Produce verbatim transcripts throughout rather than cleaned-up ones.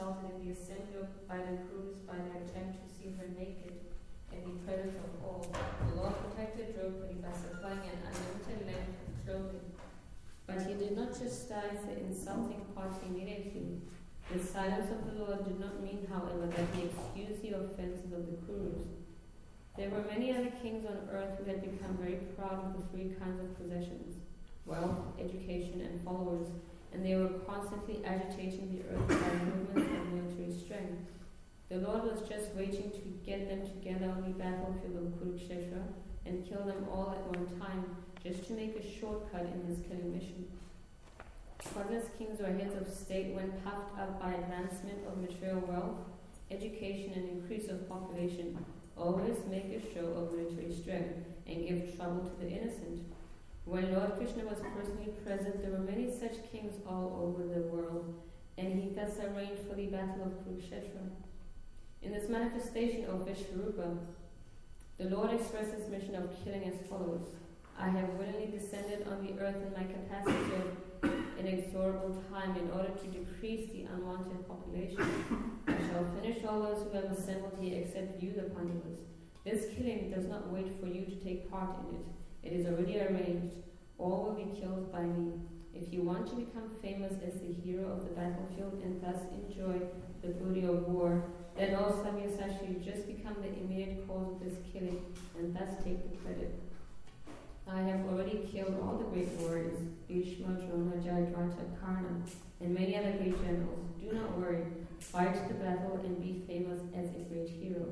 insulted in the assembly by the Kurus by their attempt to see her naked in the presence of all. The Lord protected Draupadi by supplying an unlimited length of clothing. But he did not chastise the insulting party immediately. The silence of the Lord did not mean, however, that he excused the offenses of the Kurus. There were many other kings on earth who had become very proud of the three kinds of possessions: wealth, education, and followers, and they were constantly agitating the earth by movements of military strength. The Lord was just waiting to get them together on the battlefield of Kurukshetra and kill them all at one time, just to make a shortcut in his killing mission. Possessed kings or heads of state, when puffed up by advancement of material wealth, education, and increase of population, always make a show of military strength and give trouble to the innocent. When Lord Krishna was personally present, there were many such kings all over the world, and he thus arranged for the battle of Kurukshetra. In this manifestation of Vishvarupa, the Lord expressed his mission of killing as follows: I have willingly descended on the earth in my capacity of inexorable time in order to decrease the unwanted population. I shall finish all those who have assembled here except you, the Pandavas. This killing does not wait for you to take part in it. It is already arranged. All will be killed by me. If you want to become famous as the hero of the battlefield and thus enjoy the booty of war, then all Sabyasachi just become the immediate cause of this killing and thus take the credit. I have already killed all the great warriors, Bhishma, Drona, Jayadratha, Karna, and many other great generals. Do not worry. Fight the battle and be famous as a great hero.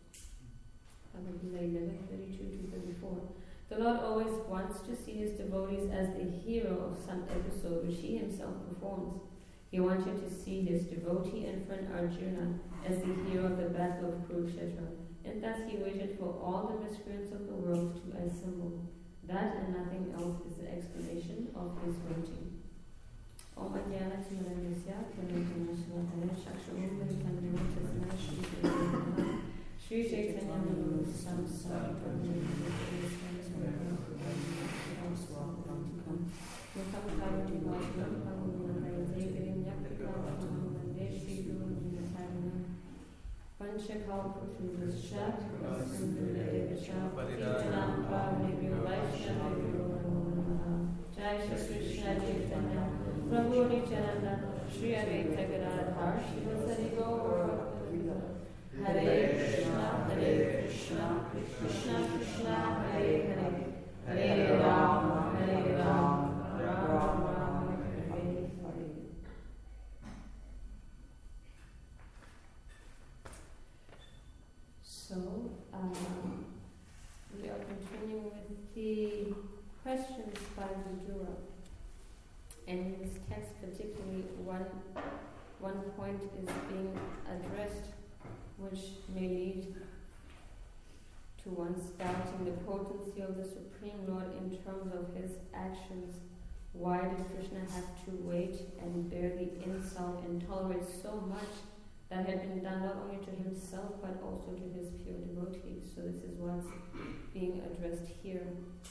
eleven thirty-two to thirty-four. The Lord always wants to see his devotees as the hero of some episode which he himself performs. He wanted to see his devotee and friend Arjuna as the hero of the battle of Kurukshetra, and thus he waited for all the miscreants of the world to assemble. That and nothing else is the explanation of his waiting. Om Adhyana Timarandasya Pranatana Svatana Shaksham Paritamana Tasma Shri Chaitanya Shri Chaitanya Namo Samsara Panchakalpatruvasya Sundara Paridanam Pavnibhyo Vaishnavibhyo Namo Jai Shri Krishna Chaitanya Prabhu Nityananda Shri Advaita Gadadhar Shri Gaur Hare Krishna Hare Krishna Krishna Krishna Hare Hare Hare Rama Hare Rama Rama Rama Hare Hare. So, um, we are continuing with the questions by Vidura. And in this text particularly, one, one point is being addressed which may lead to one's doubting the potency of the Supreme Lord in terms of his actions. Why did Krishna have to wait and bear the insult and tolerate so much that had been done not only to himself but also to his pure devotees? So this is what's being addressed here.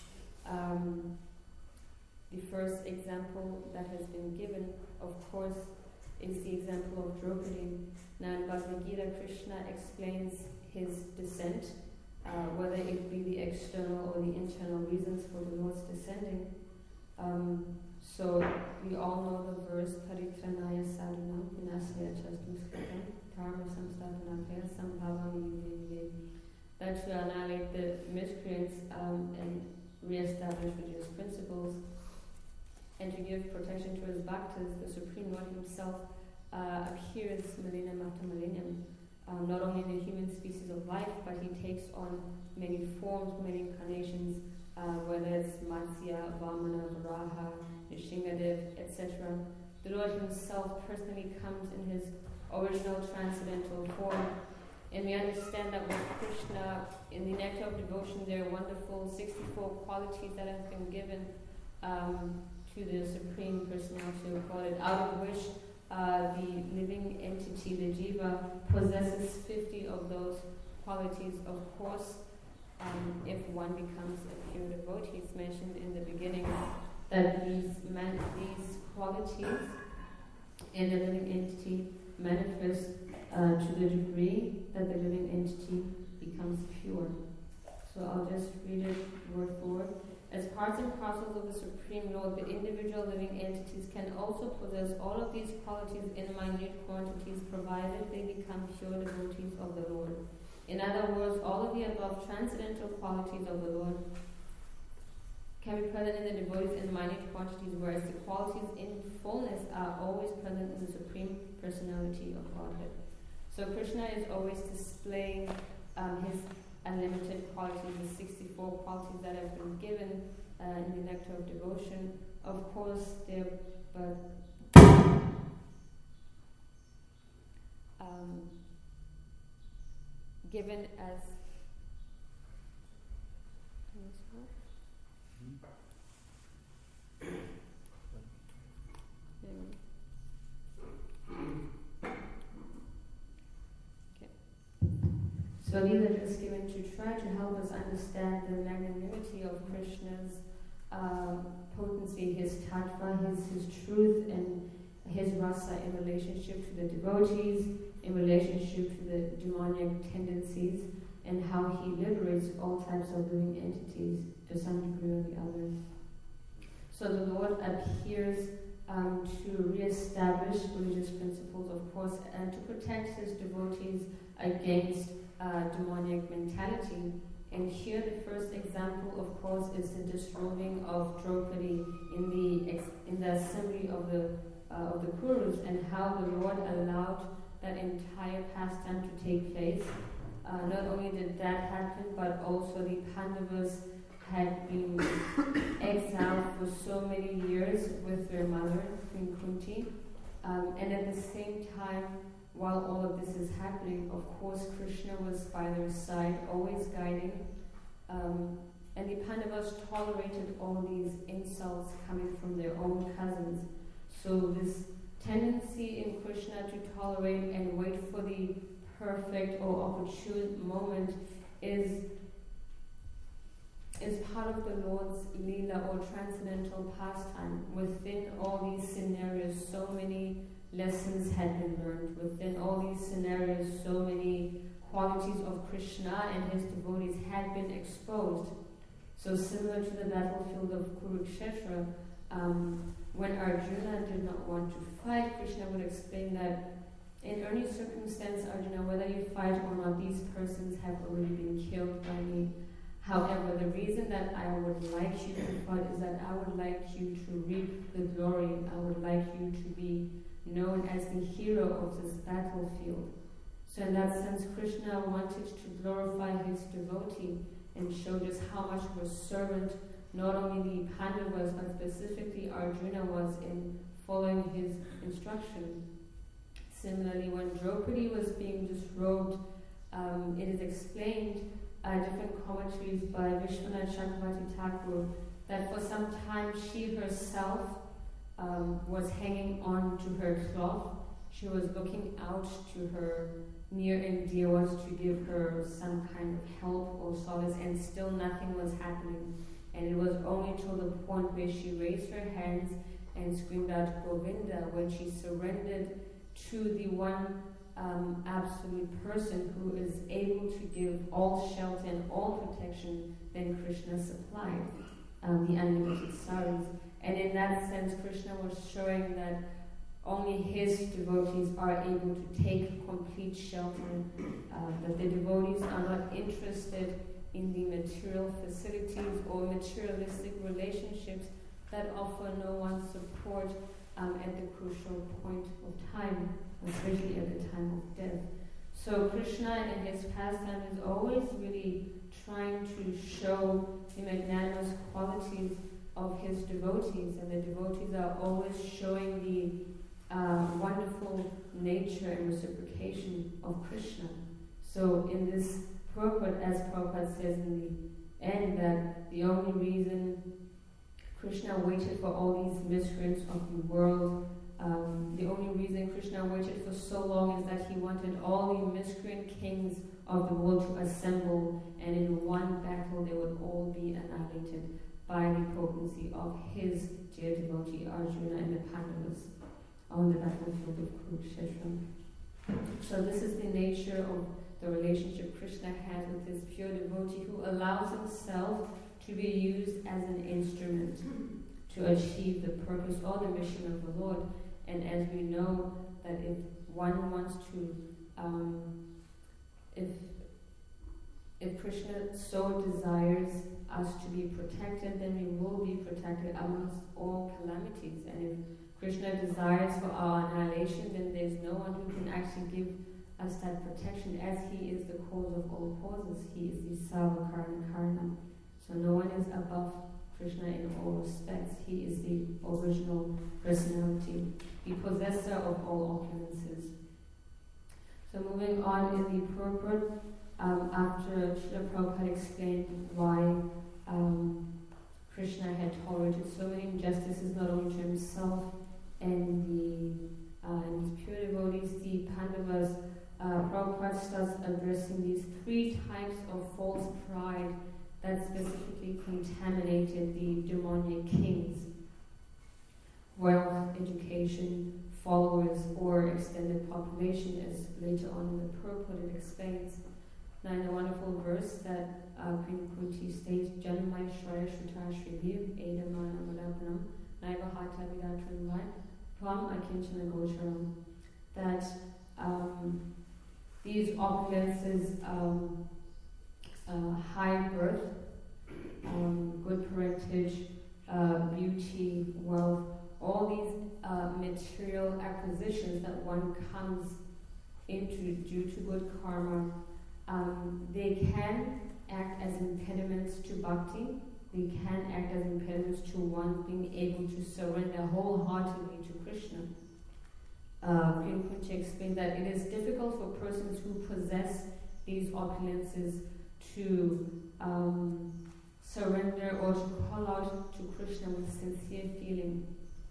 Um, the first example that has been given, of course, is the example of Draupadi. Now in Bhagavad Gita, Krishna explains his descent, uh, whether it be the external or the internal reasons for the Lord's descending. Um, so we all know the verse Paritranaya sadhunam vinasaya chastuskrtam dharma samsthapanakaya sambhavam yuve, that to annihilate the miscreants um, and re-establish religious principles and to give protection to his bhaktas. The Supreme Lord himself uh, appears millennium after millennium, um, not only in the human species of life, but he takes on many forms, many incarnations, uh, whether it's Matsya, Vamana, Varaha, Nishingadev, et cetera. The Lord himself personally comes in his original transcendental form, and we understand that with Krishna, in the nectar of devotion, there are wonderful sixty-four qualities that have been given um, to the Supreme Personality of God, out of which uh, the living entity, the jiva, possesses fifty of those qualities. Of course, um, if one becomes a pure devotee, it's mentioned in the beginning that these man, these qualities in the living entity manifest uh, to the degree that the living entity becomes pure. So I'll just read it word for word. As parts and parcels of the Supreme Lord, the individual living entities can also possess all of these qualities in minute quantities, provided they become pure devotees of the Lord. In other words, all of the above transcendental qualities of the Lord can be present in the devotees in minute quantities, whereas the qualities in fullness are always present in the Supreme Personality of Godhead. So Krishna is always displaying um, his unlimited qualities, the sixty-four qualities that have been given uh, in the Nectar of Devotion. Of course, they're but um, given as So these are just given to try to help us understand the magnanimity of Krishna's uh, potency, his tattva, his, his truth, and his rasa in relationship to the devotees, in relationship to the demonic tendencies, and how he liberates all types of living entities to some degree or the other. So the Lord appears um, to re-establish religious principles, of course, and to protect his devotees against Uh, demonic mentality. And here the first example, of course, is the disrobing of Draupadi in the ex- in the assembly of the uh, of the Kurus, and how the Lord allowed that entire pastime to take place. Uh, not only did that happen, but also the Pandavas had been exiled for so many years with their mother, Queen Kunti, um, and at the same time, while all of this is happening, of course, Krishna was by their side, always guiding. Um, and the Pandavas tolerated all these insults coming from their own cousins. So this tendency in Krishna to tolerate and wait for the perfect or opportune moment is, is part of the Lord's Leela or transcendental pastime. Within all these scenarios, so many lessons had been learned. Within all these scenarios, so many qualities of Krishna and his devotees had been exposed. So similar to the battlefield of Kurukshetra, um, when Arjuna did not want to fight, Krishna would explain that in any circumstance, Arjuna, whether you fight or not, these persons have already been killed by me. However, the reason that I would like you to fight is that I would like you to reap the glory. I would like you to be known as the hero of this battlefield. So in that sense, Krishna wanted to glorify his devotee and show just how much of a servant not only the Pandavas, but specifically Arjuna was in following his instruction. Similarly, when Draupadi was being disrobed, um, it is explained uh, different commentaries by Vishwanath Chakravarti Thakur that for some time she herself Um, was hanging on to her cloth. She was looking out to her near and dear ones to give her some kind of help or solace, and still nothing was happening. And it was only till the point where she raised her hands and screamed out Govinda, when she surrendered to the one um, absolute person who is able to give all shelter and all protection, then Krishna supplied um, the unlimited saris. And in that sense, Krishna was showing that only his devotees are able to take complete shelter, uh, that the devotees are not interested in the material facilities or materialistic relationships that offer no one support um, at the crucial point of time, especially at the time of death. So Krishna in his pastime is always really trying to show the magnanimous qualities of his devotees, and the devotees are always showing the uh, wonderful nature and reciprocation of Krishna. So in this purport, as Prabhupada says in the end, that the only reason Krishna waited for all these miscreants of the world, um, the only reason Krishna waited for so long is that he wanted all the miscreant kings of the world to assemble, and in one battle they would all be annihilated by the potency of his dear devotee Arjuna and the Pandavas on the battlefield of Kurukshetra. So this is the nature of the relationship Krishna has with his pure devotee, who allows himself to be used as an instrument to achieve the purpose or the mission of the Lord. And as we know that if one wants to, um, if if Krishna so desires us to be protected, then we will be protected amongst all calamities. And if Krishna desires for our annihilation, then there's no one who can actually give us that protection, as he is the cause of all causes. He is the Sarva Karana Karana. So no one is above Krishna in all respects. He is the original personality, the possessor of all opulences. So moving on in the purport, um, after Srila Prabhupada explained why um, Krishna had tolerated so many injustices, not only to himself and the uh, and his pure devotees, the Pandavas, uh, Prabhupada starts addressing these three types of false pride that specifically contaminated the demonic kings: wealth, education, followers, or extended population, as later on in the purport it explains. Now in the wonderful verse that uh, Queen Kunti states, Janmai Shraya Shruta Shribir Edamana Madapnam Naiva Hata Vidatranvai Pram Akinchana Gosharam, that um, these opulences, um, uh, high birth, um, good parentage, uh, beauty, wealth, all these uh, material acquisitions that one comes into due to good karma, um, they can act as impediments to bhakti. They can act as impediments to one being able to surrender wholeheartedly to Krishna. Uh, Queen Kunti explained that it is difficult for persons who possess these opulences to um, surrender or to call out to Krishna with sincere feeling.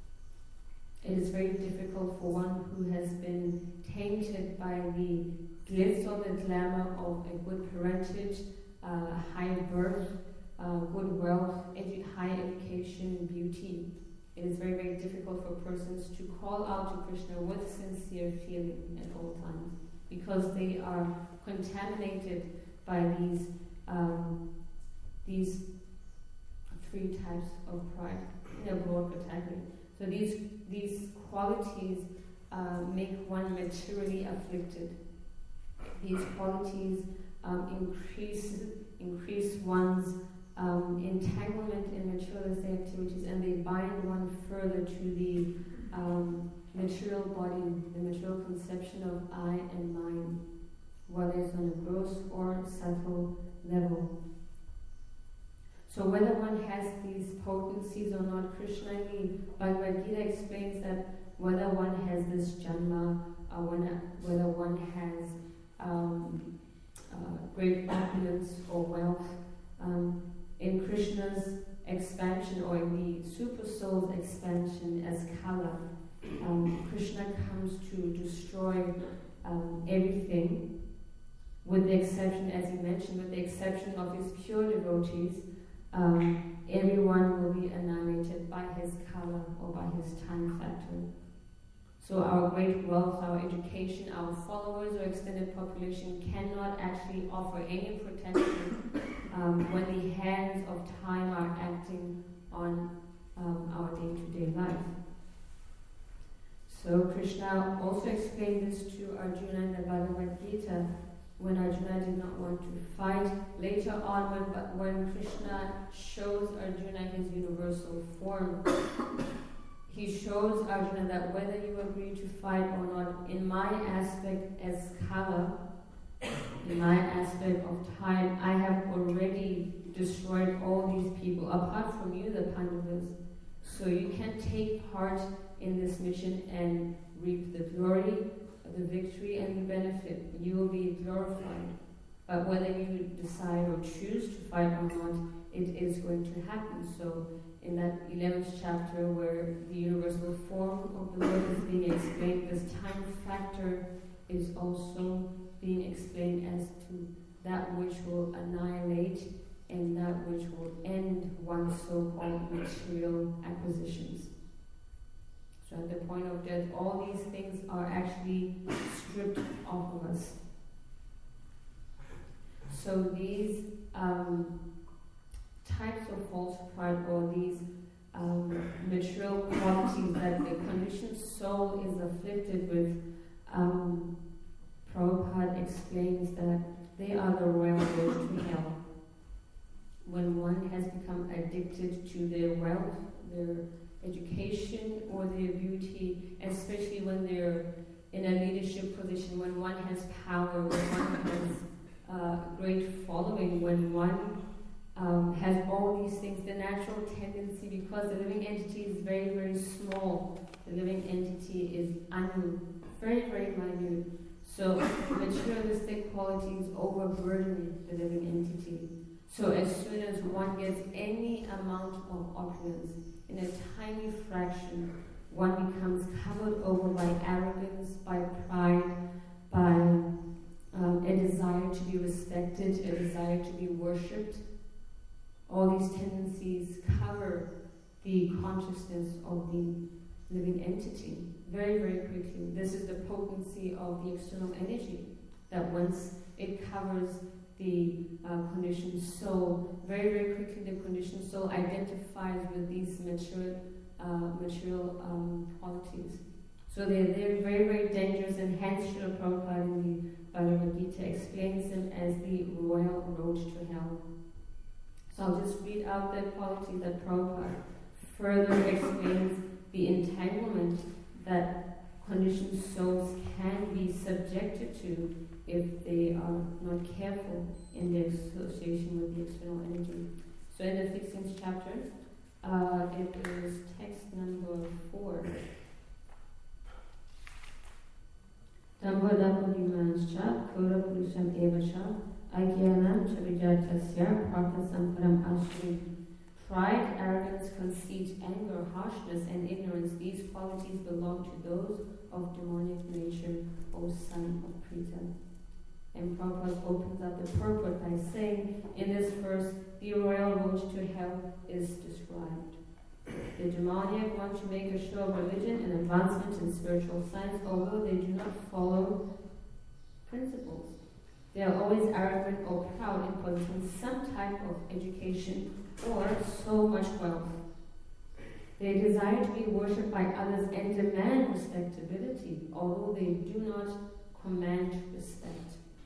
It is very difficult for one who has been tainted by the glitz or the glamour of a good parentage, uh, high birth, uh, good wealth, edu- high education, beauty. It is very, very difficult for persons to call out to Krishna with sincere feeling at all times, because they are contaminated by these um, these three types of pride in a broad category. So these these qualities uh, make one materially afflicted. These qualities um, increase increase one's um, entanglement in materialistic activities, and they bind one further to the um, material body, the material conception of I and mine, whether it's on a gross or subtle level. So whether one has these potencies or not, Krishna in the Bhagavad Gita explains that whether one has this janma, or whether one has um, uh, great opulence or wealth, um, in Krishna's expansion, or in the Super Soul's expansion as Kala, um, Krishna comes to destroy um, everything, with the exception, as he mentioned, with the exception of his pure devotees. Um, everyone will be annihilated by his Kala, or by his time factor. So our great wealth, our education, our followers or extended population cannot actually offer any protection um, when the hands of time are acting on um, our day-to-day life. So Krishna also explained this to Arjuna in the Bhagavad Gita, when Arjuna did not want to fight. Later on, when, but when Krishna shows Arjuna his universal form, he shows Arjuna that whether you agree to fight or not, in my aspect as Kala, in my aspect of time, I have already destroyed all these people, apart from you, the Pandavas. So you can take part in this mission and reap the glory, the victory, and the benefit. You will be glorified. But whether you decide or choose to fight or not, it is going to happen. So in that eleventh chapter, where the universal form of the Lord is being explained, this time factor is also being explained as to that which will annihilate and that which will end one's so-called material acquisitions. So So at the point of death, all these things are actually stripped off of us. So these um, types of false pride, or these um, material qualities that the conditioned soul is afflicted with, um, Prabhupada explains that they are the royal road to hell. When one has become addicted to their wealth, their education, or their beauty, especially when they're in a leadership position, when one has power, when one has uh, great following, when one um, has all these things, the natural tendency, because the living entity is very, very small, the living entity is anu, very, very minute. So materialistic qualities overburden the living entity. So as soon as one gets any amount of opulence, in a tiny fraction, one becomes covered over by arrogance, by pride, by um, a desire to be respected, a desire to be worshipped. All these tendencies cover the consciousness of the living entity very, very quickly. This is the potency of the external energy, that once it covers the uh, conditioned soul, very, very quickly the conditioned soul identifies with these material, uh, material um, qualities. So they're, they're very, very dangerous, and hence Srila Prabhupada in the Bhagavad Gita explains them as the royal road to hell. So I'll just read out the quality that Prabhupada further explains the entanglement that conditioned souls can be subjected to if they are not careful in their association with the external energy. So in the sixteenth chapter, uh, it is text number four. Dambhodapodimanscha Kurapurusham evacha Agyanam Chavijatasya Prakasamparam Ashri. Pride, arrogance, conceit, anger, harshness, and ignorance, these qualities belong to those of demonic nature, O son of Prita. And Prabhupada opens up the purport by saying, in this verse, the royal road to hell is described. The demoniac want to make a show of religion and advancement in spiritual science, although they do not follow principles. They are always arrogant or proud in possessing some type of education or so much wealth. They desire to be worshipped by others and demand respectability, although they do not command respect.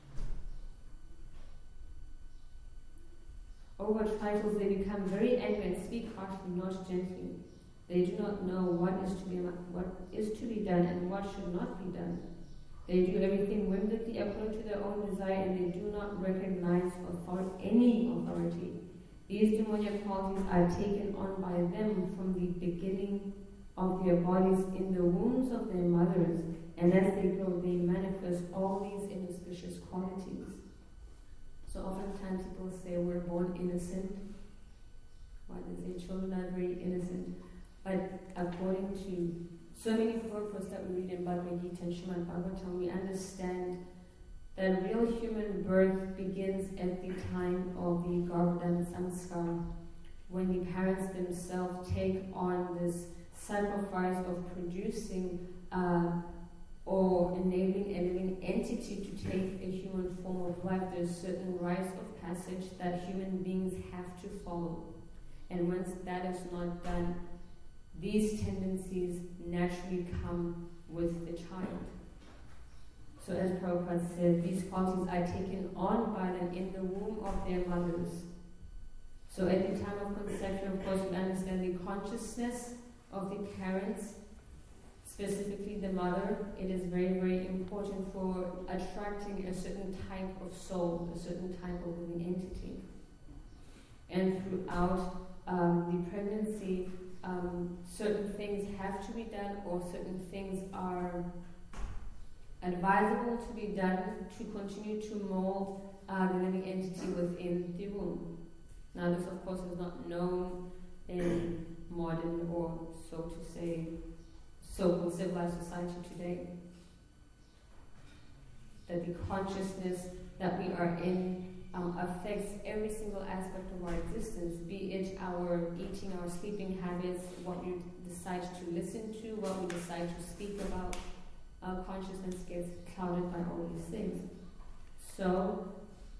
Over titles, they become very angry and speak harshly, not gently. They do not know what is to be what is to be done and what should not be done. They do everything whimsically according to their own desire, and they do not recognize authority, any authority. These demoniac qualities are taken on by them from the beginning of their bodies in the wombs of their mothers, and as they grow, they manifest all these inauspicious qualities. So oftentimes people say we're born innocent. Why they say children are very innocent? But according to so many purports that we read in Bhagavad Gita and Srimad Bhagavatam, we understand that real human birth begins at the time of the Garbhodana Samskar, when the parents themselves take on this sacrifice of producing uh, or enabling a living entity to take a human form of life. There's certain rites of passage that human beings have to follow. And once that is not done, these tendencies naturally come with the child. So as Prabhupada said, these qualities are taken on by them in the womb of their mothers. So at the time of conception, of course, we understand the consciousness of the parents, specifically the mother. It is very, very important for attracting a certain type of soul, a certain type of living entity. And throughout um, the pregnancy, um, certain things have to be done, or certain things are advisable to be done to continue to mold uh, the living entity within the womb. Now this of course is not known in modern, or so to say, so-called civilized society today. That the consciousness that we are in um, affects every single aspect of our existence, be it our eating, our sleeping habits, what we decide to listen to, what we decide to speak about. Our consciousness gets clouded by all these things. So,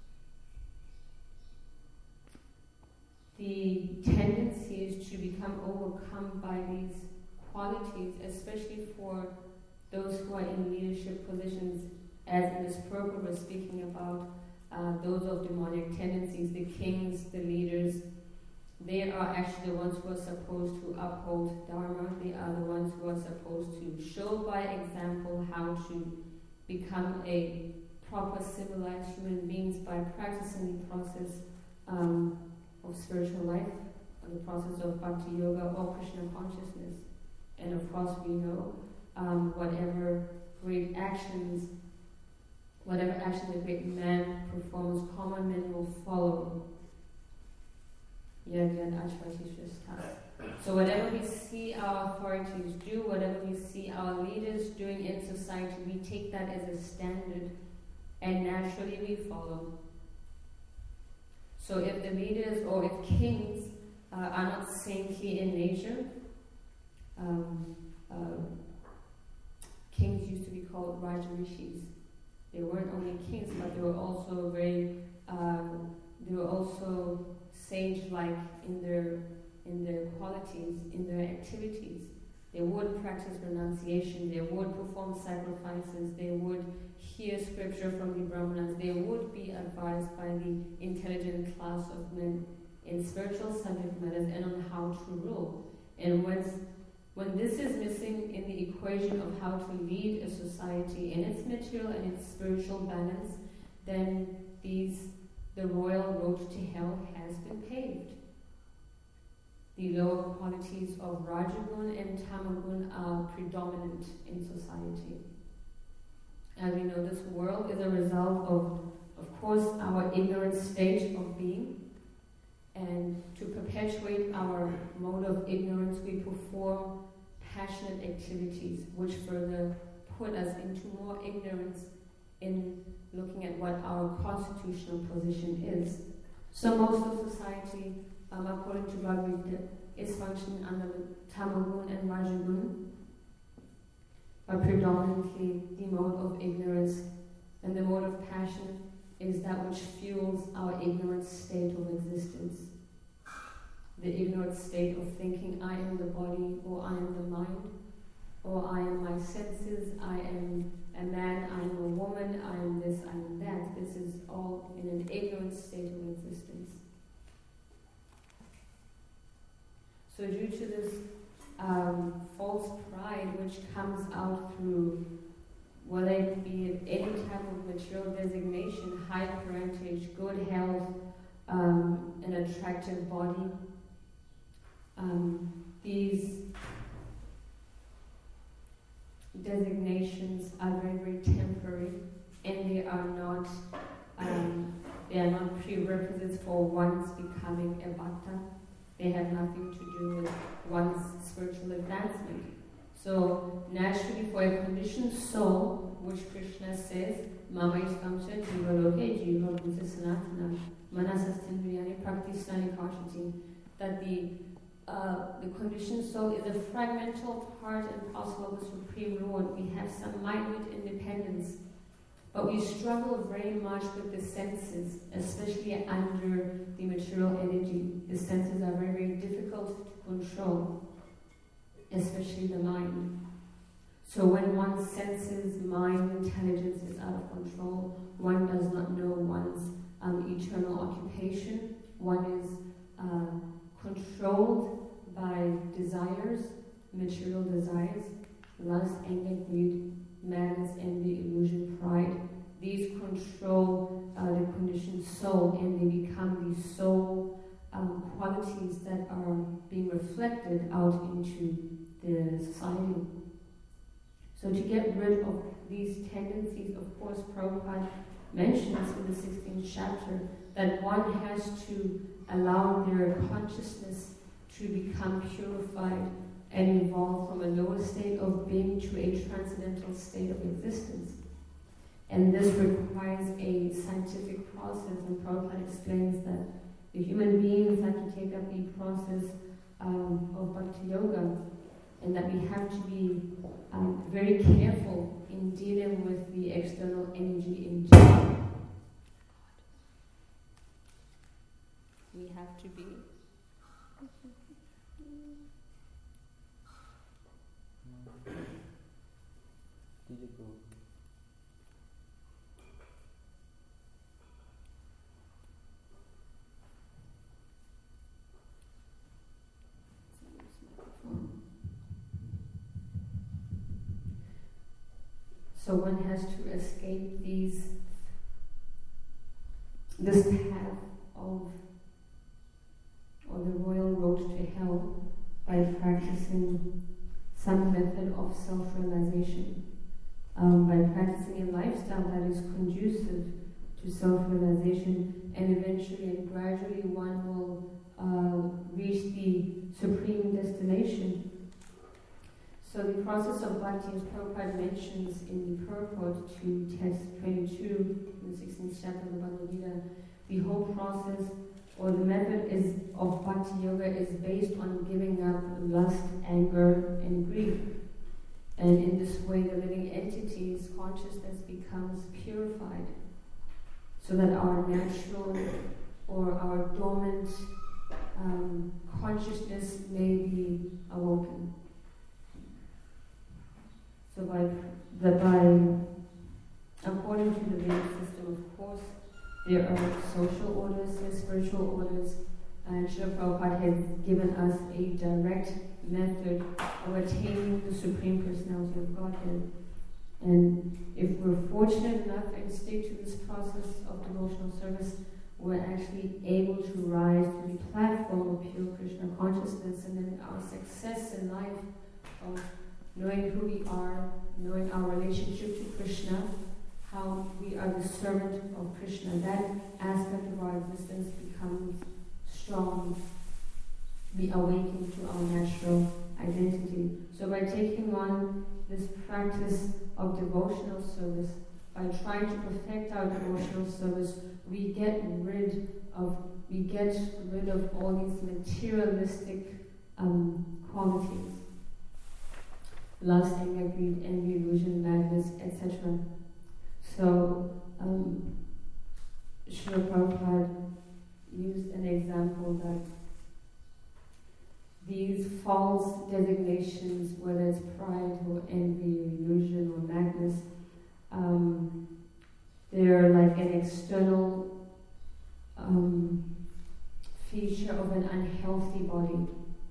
the tendency is to become overcome by these qualities, especially for those who are in leadership positions, as in this program we're speaking about, uh, those of demonic tendencies, the kings, the leaders. They are actually the ones who are supposed to uphold Dharma. They are the ones who are supposed to show by example how to become a proper civilized human beings by practicing the process um, of spiritual life, or the process of Bhakti Yoga or Krishna consciousness. And of course we know um, whatever great actions, whatever action a great man performs, common men will follow. So whatever we see our authorities do, whatever we see our leaders doing in society, we take that as a standard and naturally we follow. So if the leaders or if kings uh, are not saintly in nature, um, uh, kings used to be called Rajarishis. They weren't only kings, but they were also very, uh, they were also sage-like in their in their qualities, in their activities. They would practice renunciation, they would perform sacrifices, they would hear scripture from the Brahmanas, they would be advised by the intelligent class of men in spiritual subject matters and on how to rule. And when, when this is missing in the equation of how to lead a society in its material and its spiritual balance, then these the royal road to hell has been paved. The lower qualities of Rajagun and Tamagun are predominant in society. As we know, this world is a result of, of course, our ignorant state of being. And to perpetuate our mode of ignorance, we perform passionate activities which further put us into more ignorance in looking at what our constitutional position is. So most of society, um, according to Bhagavad Gita, is functioning under the Tamagun and Rajagun, but predominantly the mode of ignorance. And the mode of passion is that which fuels our ignorant state of existence. The ignorant state of thinking, I am the body, or I am the mind, or I am my senses, I am a man, I am a woman, I am this, I am that. This is all in an ignorant state of existence. So due to this um, false pride which comes out through, whether it be any type of material designation, high parentage, good health, um, an attractive body, um, these designations are very, very temporary, and they are not um, they are not prerequisites for one's becoming a bhakta. They have nothing to do with one's spiritual advancement. So naturally, for a conditioned soul, which Krishna says, Mama istamcha jiva loke jiva bhuta sanatana manasastindriyani praktistani kashati, that the Uh, the conditioned soul is a fragmental part and parcel of the Supreme Lord. We have some minute independence, but we struggle very much with the senses, especially under the material energy. The senses are very, very difficult to control, especially the mind. So when one's senses, mind, intelligence is out of control, one does not know one's um, eternal occupation. One is uh, controlled by desires, material desires, lust, anger, greed, madness, envy, illusion, pride. These control uh, the conditioned soul, and they become the soul um, qualities that are being reflected out into the society. So to get rid of these tendencies, of course, Prabhupada mentions in the sixteenth chapter that one has to allow their consciousness to become purified and evolve from a lower state of being to a transcendental state of existence. And this requires a scientific process, and Prabhupada explains that the human beings have to take up the process um, of Bhakti Yoga, and that we have to be um, very careful in dealing with the external energy in general. We have to be Did it go? So one has to escape these, this path of, or the royal road to hell, by practicing some method of self-realization, um, by practicing a lifestyle that is conducive to self-realization, and eventually and gradually one will uh, reach the supreme destination. So the process of bhakti, as Prabhupada mentions in the purport to text twenty-two, in the sixteenth chapter of the Bhagavad Gita, the whole process or the method is of bhakti yoga is based on giving up lust, anger, and greed. And in this way, the living entity's consciousness becomes purified, so that our natural or our dormant um, consciousness may be awoken. So by the by, according to the Vedic system, of course, there are social orders, there are spiritual orders, and Srila Prabhupada has given us a direct method of attaining the Supreme Personality of Godhead. And if we're fortunate enough and stick to this process of devotional service, we're actually able to rise to the platform of pure Krishna consciousness, and then our success in life of knowing who we are, knowing our relationship to Krishna, how we are the servant of Krishna, that aspect of our existence becomes strong. We awaken to our natural identity. So by taking on this practice of devotional service, by trying to perfect our devotional service, we get rid of we get rid of all these materialistic um, qualities. Lust, anger, greed, envy, illusion, madness, et cetera. So, um, Srila Prabhupada used an example that these false designations, whether it's pride or envy or illusion or madness, um, they're like an external um, feature of an unhealthy body.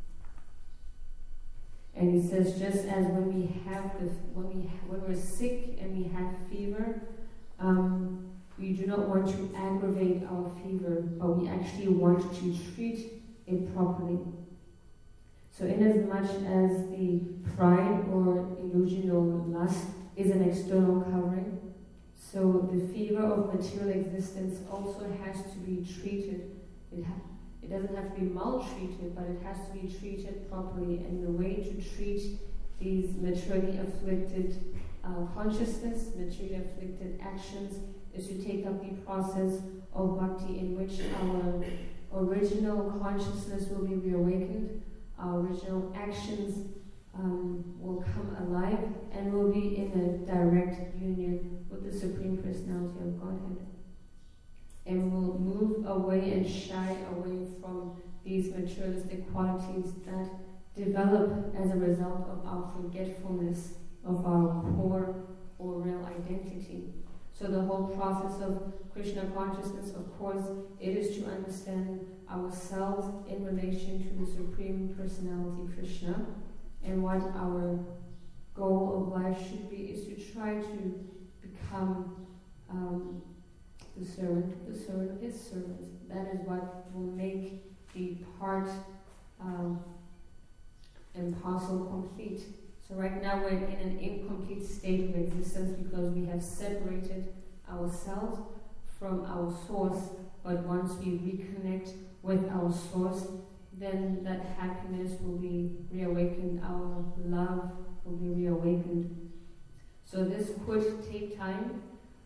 And he says, just as when we have the, when we when we're sick and we have fever, um, we do not want to aggravate our fever, but we actually want to treat it properly. So, inasmuch as the pride or illusion or lust is an external covering, so the fever of material existence also has to be treated. It ha- It doesn't have to be maltreated, but it has to be treated properly. And the way to treat these materially afflicted uh, consciousness, materially afflicted actions, is to take up the process of bhakti, in which our original consciousness will be reawakened, our original actions um, will come alive, and will be in a direct union with the Supreme Personality of Godhead. And will move away and shy away from these materialistic qualities that develop as a result of our forgetfulness of our core or real identity. So the whole process of Krishna consciousness, of course, it is to understand ourselves in relation to the Supreme Personality Krishna, and what our goal of life should be is to try to become um, the servant, the servant of his servant. That is what will make the part um, and parcel complete. So right now we're in an incomplete state of existence because we have separated ourselves from our source. But once we reconnect with our source, then that happiness will be reawakened, our love will be reawakened. So this could take time.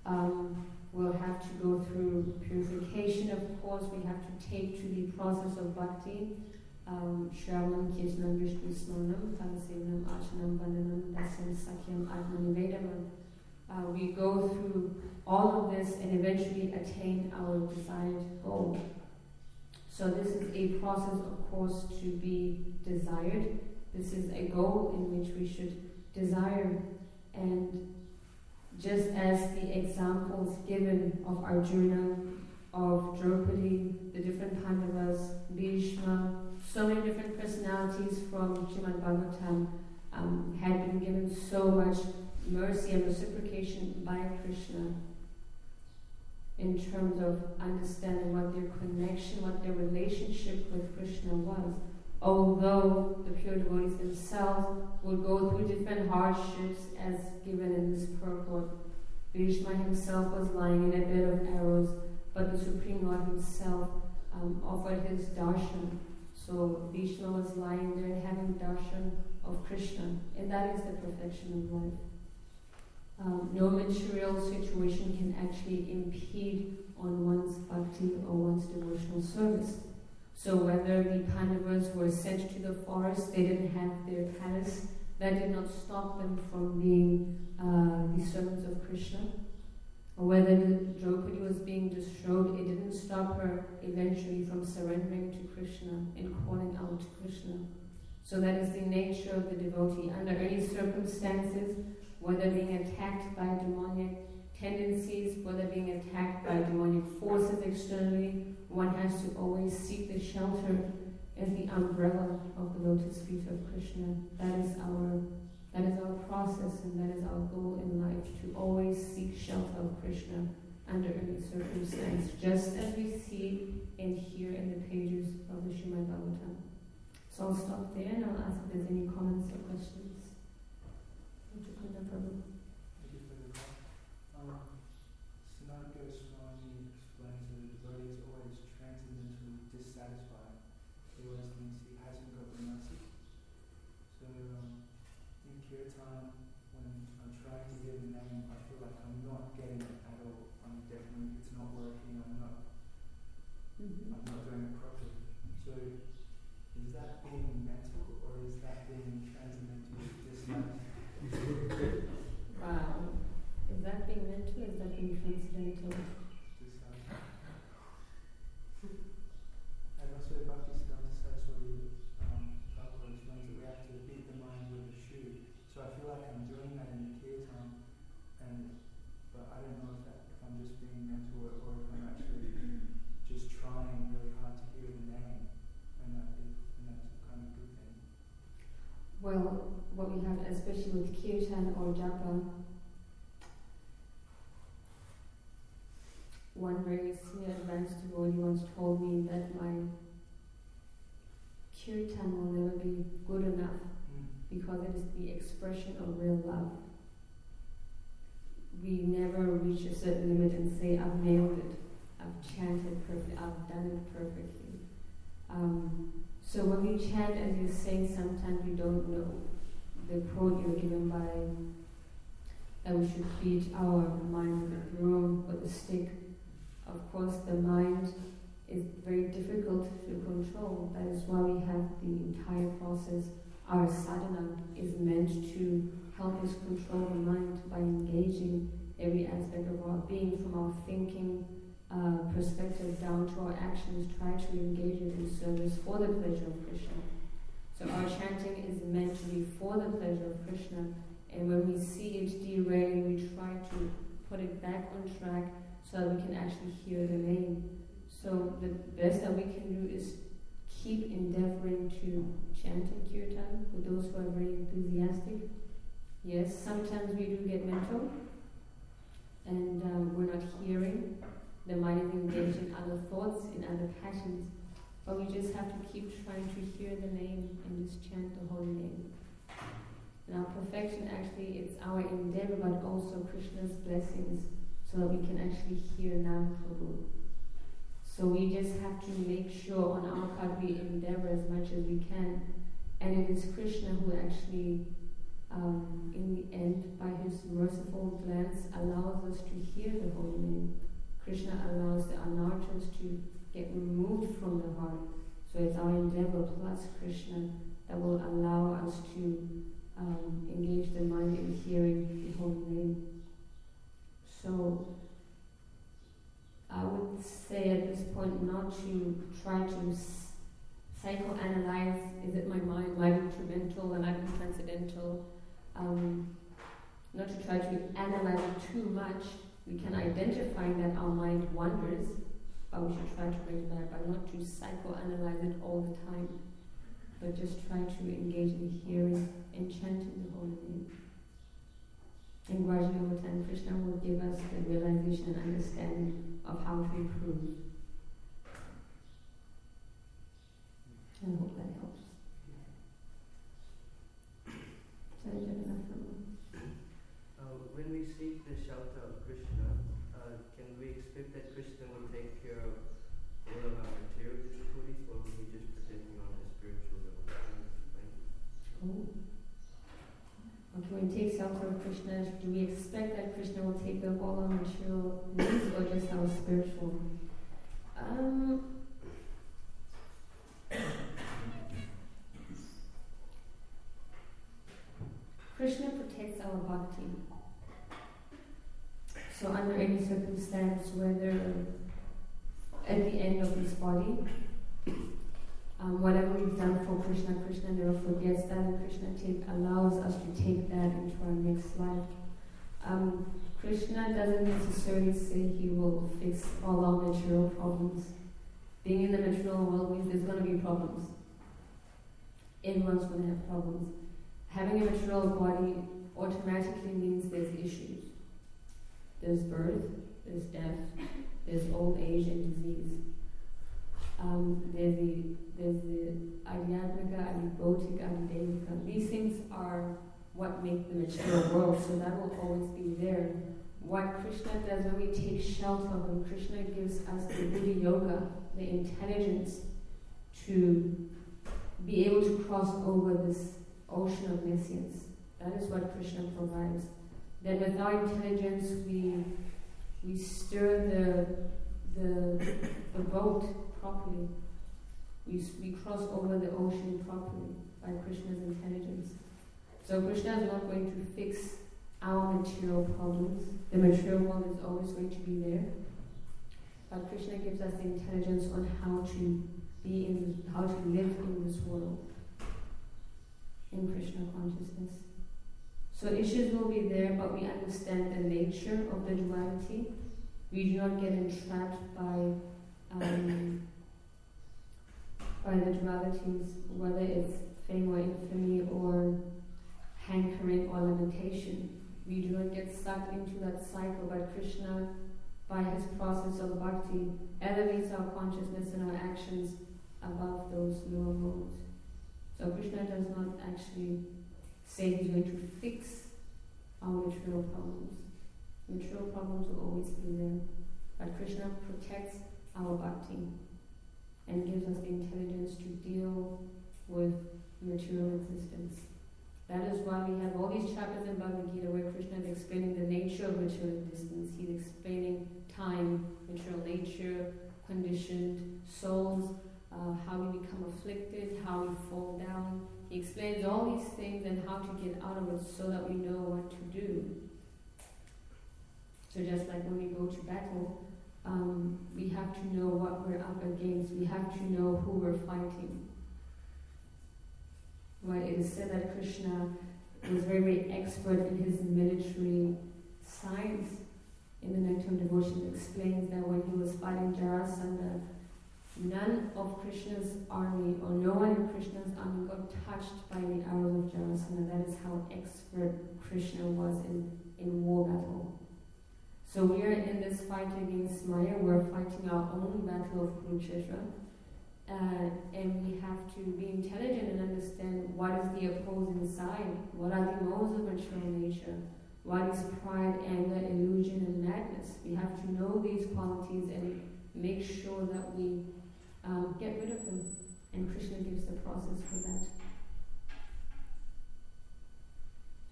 Um, we'll have to go through purification, of course. We have to take to the process of bhakti. Um, Shravanam, Kirtanam, Vishnu Smaranam, Tadasevanam, Archanam, Vandanam, Dasyam, Sakyam, Atmanivedamam. Uh, we go through all of this and eventually attain our desired goal. So this is a process, of course, to be desired. This is a goal in which we should desire. And just as the examples given of Arjuna, of Draupadi, the different Pandavas, Bhishma, so many different personalities from Srimad Bhagavatam um, had been given so much mercy and reciprocation by Krishna in terms of understanding what their connection, what their relationship with Krishna was. Although the pure devotees themselves would go through different hardships as given in this purport. Bhishma himself was lying in a bed of arrows, but the Supreme Lord himself um, offered his darshan. So Bhishma was lying there and having darshan of Krishna, and that is the perfection of life. Um, no material situation can actually impede on one's bhakti or one's devotional service. So whether the Pandavas were sent to the forest, they didn't have their palace, that did not stop them from being uh, the servants of Krishna. Or whether Draupadi was being betrothed, it didn't stop her eventually from surrendering to Krishna and calling out to Krishna. So that is the nature of the devotee. Under any circumstances, whether being attacked by demonic tendencies, whether being attacked by demonic forces externally, one has to always seek the shelter as the umbrella of the lotus feet of Krishna. That is our that is our process, and that is our goal in life, to always seek shelter of Krishna under any circumstance, just as we see and hear in the pages of the Srimad Bhagavatam. So I'll stop there and I'll ask if there's any comments or questions. No problem. Thank you for the call. Um, Sanat Goswami explains that the devotee is always transcendentally dissatisfied. He always thinks he hasn't got the mercy. So um, in Kirtan, when I'm trying to hear the name, I feel like I'm not getting it at all. I'm definitely, it's not working. I'm not, mm-hmm. I'm not doing it properly. So is that being mental, or is that being transcendentally dissatisfied? Wow. Is that being mental or is that being transcendental? And also Bhaktisiddhanta Saraswati um, Thakur explains that we have to beat the mind with a shoe. So I feel like I'm doing that in the kirtan, and but I don't know if, that, if I'm just being mental or, or if I'm actually just trying really hard to hear the name, and, that is, and that's a kind of good thing. Well, what we have, especially with kirtan or japa, one very senior advanced devotee once told me that my kirtan will never be good enough mm. because it is the expression of real love. We never reach a certain limit and say, I've nailed it, I've chanted perfectly, I've done it perfectly. Um, so when we chant, as you say, sometimes we don't know. The quote you were given by that we should beat our mind with a broom, with a stick. Of course, the mind is very difficult to control. That is why we have the entire process. Our sadhana is meant to help us control the mind by engaging every aspect of our being, from our thinking uh, perspective down to our actions. Try to engage it in service for the pleasure of Krishna. So our chanting is meant to be for the pleasure of Krishna, and when we see it derailing, we try to put it back on track so that we can actually hear the name. So the best that we can do is keep endeavoring to chant in kirtan for those who are very enthusiastic. Yes, sometimes we do get mental, and um, we're not hearing. The mind is engaged in other thoughts, in other passions. But we just have to keep trying to hear the name and just chant the holy name. And our perfection, actually, it's our endeavor, but also Krishna's blessings, so that we can actually hear Nam Prabhu. So we just have to make sure on our part we endeavor as much as we can. And it is Krishna who actually um, in the end, by his merciful glance, allows us to hear the holy name. Krishna allows the anarthas to get removed from the heart. So it's our endeavor plus Krishna that will allow us to um, engage the mind in hearing the holy name. So I would say at this point not to try to s- psychoanalyze, is it my mind, am I instrumental, am I transcendental? Um, not to try to analyze it too much. We can identify that our mind wanders, but we should try to bring it back, but not to psychoanalyze it all the time, but just try to engage in hearing and chanting the holy name. And gradually over time, Krishna will give us the realization and understanding of how to improve. I hope that helps. Jai Jagannath Prabhu. Uh, when we seek the shelter of Krishna, uh, can we expect that Krishna will take care of all of our material difficulties, or will he just protecting on the spiritual level? Oh. Okay, when we take shelter of Krishna, do we expect that Krishna will take care of all our material needs or just our spiritual? Um, Krishna protects our bhakti. So under any circumstance, whether at the end of this body, um, whatever we've done for Krishna, Krishna never forgets that, and Krishna take, allows us to take that into our next life. Um, Krishna doesn't necessarily say he will fix all our material problems. Being in the material world means there's going to be problems. Everyone's going to have problems. Having a material body automatically means there's issues. There's birth, there's death, there's old age and disease. Um, there's the there's the adhyatmika, adibhotika, adidevika. These things are what make the material world, so that will always be there. What Krishna does when we take shelter of him, Krishna gives us the buddhi yoga, the intelligence to be able to cross over this ocean of nescience. That is what Krishna provides. Then with our intelligence, we we stir the the the boat properly. We we cross over the ocean properly by Krishna's intelligence. So Krishna is not going to fix our material problems. The material world is always going to be there. But Krishna gives us the intelligence on how to be in, how to live in this world, in Krishna consciousness. So issues will be there, but we understand the nature of the duality. We do not get entrapped by um, by the dualities, whether it's fame or infamy or hankering or limitation. We do not get sucked into that cycle, but Krishna, by his process of bhakti, elevates our consciousness and our actions above those lower modes. So Krishna does not actually say he's going to fix our material problems. Material problems will always be there, but Krishna protects our bhakti and gives us the intelligence to deal with material existence. That is why we have all these chapters in Bhagavad Gita where Krishna is explaining the nature of material existence. He's explaining time, material nature, conditioned souls, uh, how we become afflicted, how we fall down. He explains all these things and how to get out of it so that we know what to do. So just like when we go to battle, um, we have to know what we're up against. We have to know who we're fighting. Right? It is said that Krishna was very, very expert in his military science. In the Nectar of Devotion, it explains that when he was fighting Jarasandha, none of Krishna's army, or no one in Krishna's army, got touched by the arrows of Jarasandha. That is how expert Krishna was in, in war battle. So we are in this fight against Maya. We're fighting our own battle of Kurukshetra. Uh, and we have to be intelligent and understand what is the opposing side, what are the modes of material nature, what is pride, anger, illusion, and madness. We have to know these qualities and make sure that we um, get rid of them. And Krishna gives the process for that.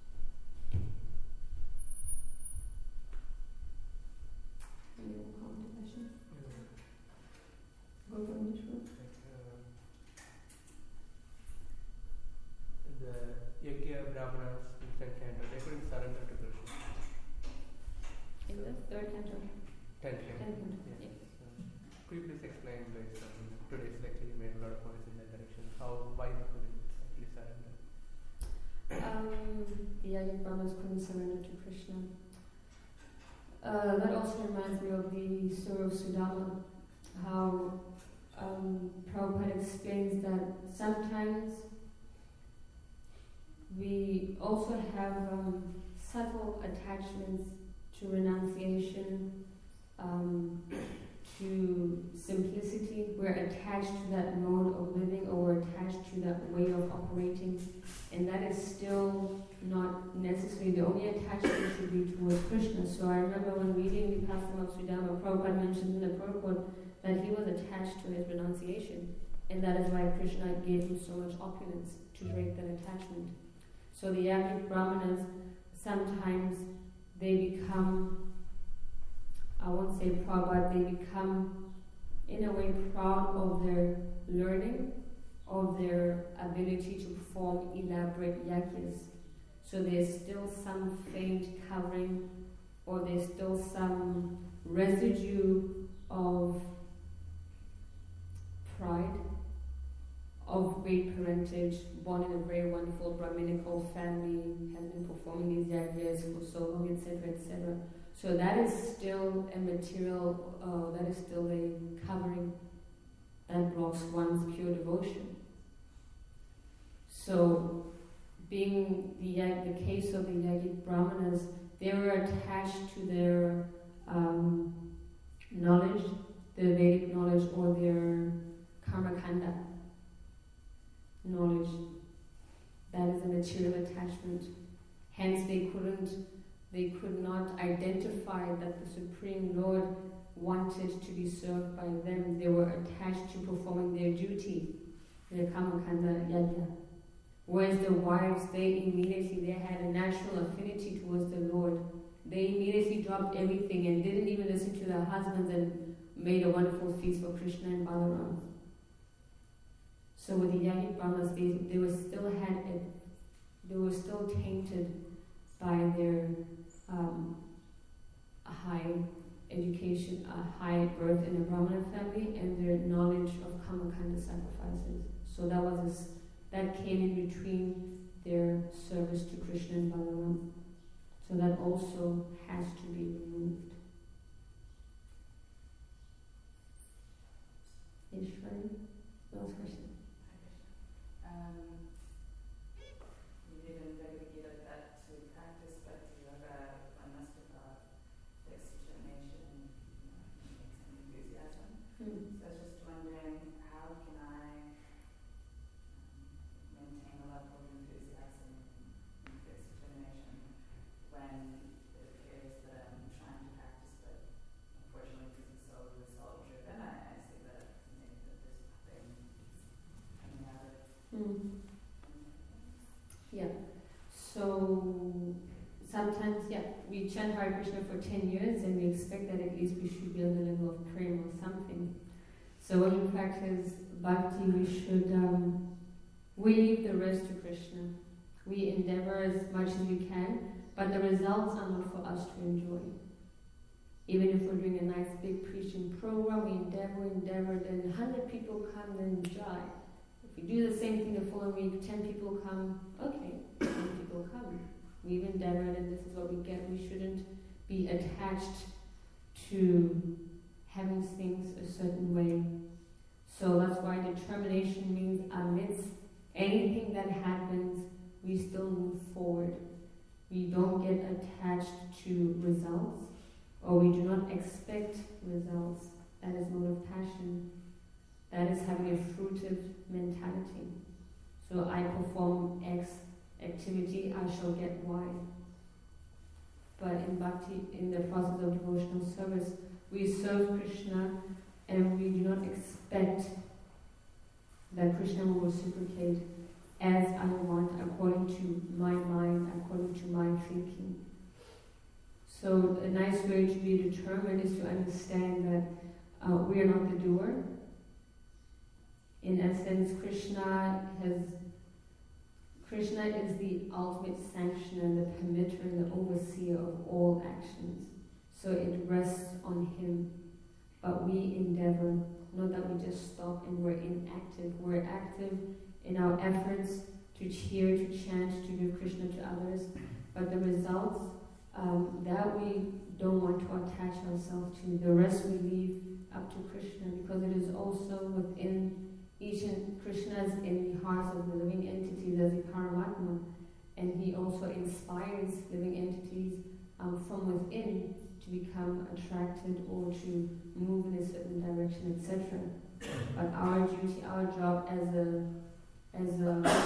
third canto. Tenth canto. Tenth canto. Yes. Yeah. Uh, could you please explain like um, today's lecture you made a lot of points in that direction. How why you couldn't actually surrender? Um, the Yajnik Brahmanas couldn't surrender to Krishna. Uh, that also reminds me of the story of Sudama, how um, Prabhupada explains that sometimes we also have um, subtle attachments to renunciation, um, to simplicity. We're attached to that mode of living, or we're attached to that way of operating, and that is still not necessary. The only attachment should be towards Krishna. So I remember when reading the Pastor of Sudama, Prabhupada mentioned in the purport that he was attached to his renunciation, and that is why Krishna gave him so much opulence, to break that attachment. So the Yajnik Brahmanas, sometimes they become, I won't say proud, but they become in a way proud of their learning, of their ability to perform elaborate yajnas. So there's still some faint covering, or there's still some residue of pride, of great parentage, born in a very wonderful Brahminical family, has been performing these yajnas for so long, et cetera, et cetera. So that is still a material, uh, that is still a covering that blocks one's pure devotion. So, being the, the case of the Yajnik Brahmanas, they were attached to their um, knowledge, their Vedic knowledge, or their Karmakanda knowledge. That is a material attachment. Hence, they couldn't, they could not identify that the Supreme Lord wanted to be served by them. They were attached to performing their duty, their Karmakanda Yajna. Whereas the wives, they immediately, they had a natural affinity towards the Lord. They immediately dropped everything and didn't even listen to their husbands and made a wonderful feast for Krishna and Balaram. So with the Yajnik Brahmanas, they, they were still had a, they were still tainted by their um, high education, a high birth in a Brahmana family, and their knowledge of Karmakanda sacrifices. So that was a, that came in between their service to Krishna and Balaram. So that also has to be removed. Ishwari, last question. Um, you didn't really get that to practice, but you have a, a master of determination, you know, and enthusiasm. Hmm. So I was just wondering, how can I um, maintain a level of enthusiasm and fixed determination when it appears that I'm trying to practice, but unfortunately because it's so result driven, I, I see that maybe that there's nothing coming out of it. Hmm. Yeah. So sometimes, yeah, we chant Hare Krishna for ten years and we expect that at least we should be on the level of prema or something. So when you practice bhakti, we should, um, we leave the rest to Krishna. We endeavor as much as we can, but the results are not for us to enjoy. Even if we're doing a nice big preaching program, we endeavor, endeavor, then one hundred people come, then jai. If we do the same thing the following week, ten people come, okay, ten people come. We've endeavored and this is what we get. We shouldn't be attached to having things a certain way. So that's why determination means amidst anything that happens, we still move forward. We don't get attached to results, or we do not expect results. That is mode of passion. That is having a fruitive mentality. So I perform X activity, I shall get Y. But in bhakti, in the process of devotional service, we serve Krishna and we do not expect that Krishna will reciprocate as I want, according to my mind, according to my thinking. So a nice way to be determined is to understand that uh, we are not the doer. In essence, Krishna has Krishna is the ultimate sanctioner, the permitter, and the overseer of all actions. So it rests on Him. But we endeavor, not that we just stop and we're inactive. We're active in our efforts to cheer, to chant, to give Krishna to others. But the results, um, that we don't want to attach ourselves to. The rest we leave up to Krishna, because it is also within each and Krishna's in the hearts of the living entities as a Paramatma. And He also inspires living entities um, from within to become attracted or to move in a certain direction, et cetera. But our duty, our job as a, as a,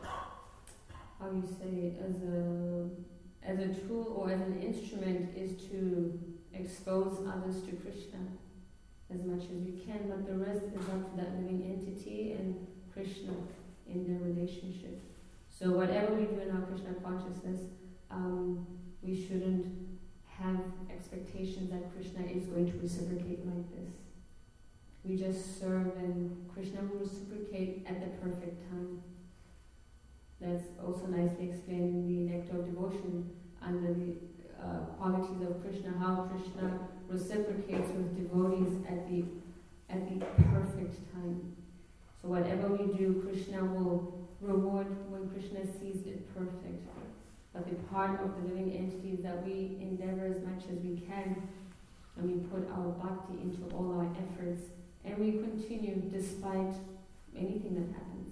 how you say, as a, as a tool or as an instrument is to expose others to Krishna as much as we can. But the rest is up to that living entity and Krishna in their relationship. So whatever we do in our Krishna consciousness, um, we shouldn't have expectations that Krishna is going to reciprocate like this. We just serve and Krishna will reciprocate at the perfect time. That's also nicely explained in the Nectar of Devotion under the uh, qualities of Krishna, how Krishna reciprocates with devotees at the at the perfect time. So whatever we do, Krishna will reward when Krishna sees it perfect. But the part of the living entity is that we endeavor as much as we can, and we put our bhakti into all our efforts, and we continue despite anything that happens.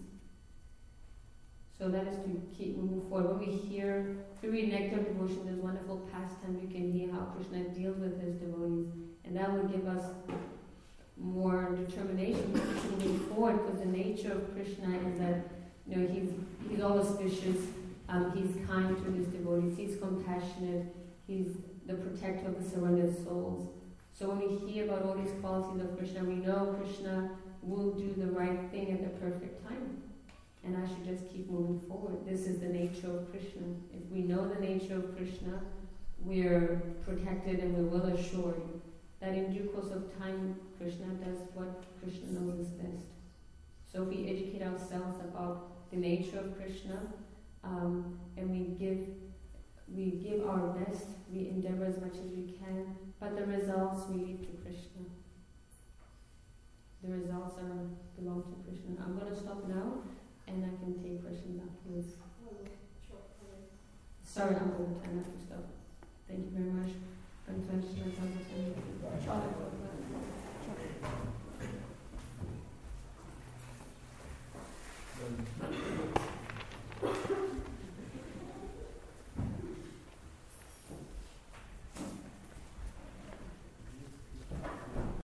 So that is to keep moving forward. When we hear, if we read Nectar of Devotion, there's wonderful pastime, we can hear how Krishna deals with his devotees, and that will give us more determination to move forward, because the nature of Krishna is that, you know, he's he's all auspicious. Um, he's kind to his devotees, he's compassionate, he's the protector of the surrendered souls. So when we hear about all these qualities of Krishna, we know Krishna will do the right thing at the perfect time. And I should just keep moving forward. This is the nature of Krishna. If we know the nature of Krishna, we're protected and we're well assured that in due course of time, Krishna does what Krishna knows is best. So if we educate ourselves about the nature of Krishna, Um, and we give we give our best, we endeavor as much as we can, but the results we leave to Krishna. The results are belong to Krishna. I'm going to stop now, and I can take questions afterwards. Sorry, I'm over time. I have to stop.